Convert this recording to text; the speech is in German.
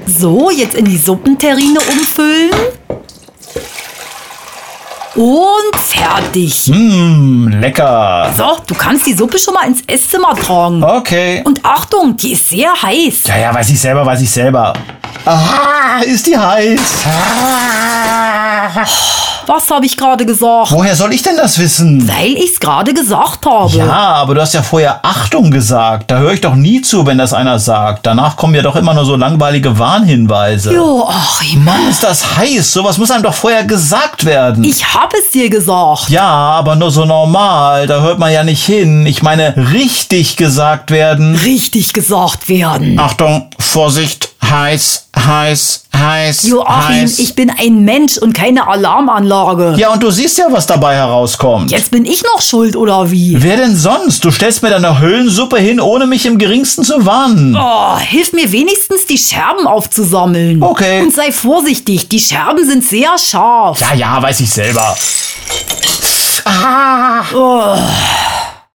So, jetzt in die Suppenterrine umfüllen. Und fertig. Lecker. So, du kannst die Suppe schon mal ins Esszimmer tragen. Okay. Und Achtung, die ist sehr heiß. Ja, weiß ich selber. Aha, ist die heiß. Was habe ich gerade gesagt? Woher soll ich denn das wissen? Weil ich's gerade gesagt habe. Ja, aber du hast ja vorher Achtung gesagt. Da höre ich doch nie zu, wenn das einer sagt. Danach kommen ja doch immer nur so langweilige Warnhinweise. Jo, Achim. Mann, ist das heiß. Sowas muss einem doch vorher gesagt werden. Ich habe es dir gesagt. Ja, aber nur so normal. Da hört man ja nicht hin. Ich meine, richtig gesagt werden. Richtig gesagt werden. Achtung, Vorsicht, heiß. Joachim, heiß. ich bin ein Mensch und keine Alarmanlage. Ja, und du siehst ja, was dabei herauskommt. Jetzt bin ich noch schuld, oder wie? Wer denn sonst? Du stellst mir deine Hüllensuppe hin, ohne mich im geringsten zu warnen. Oh, hilf mir wenigstens, die Scherben aufzusammeln. Okay. Und sei vorsichtig, die Scherben sind sehr scharf. Ja, weiß ich selber. Oh.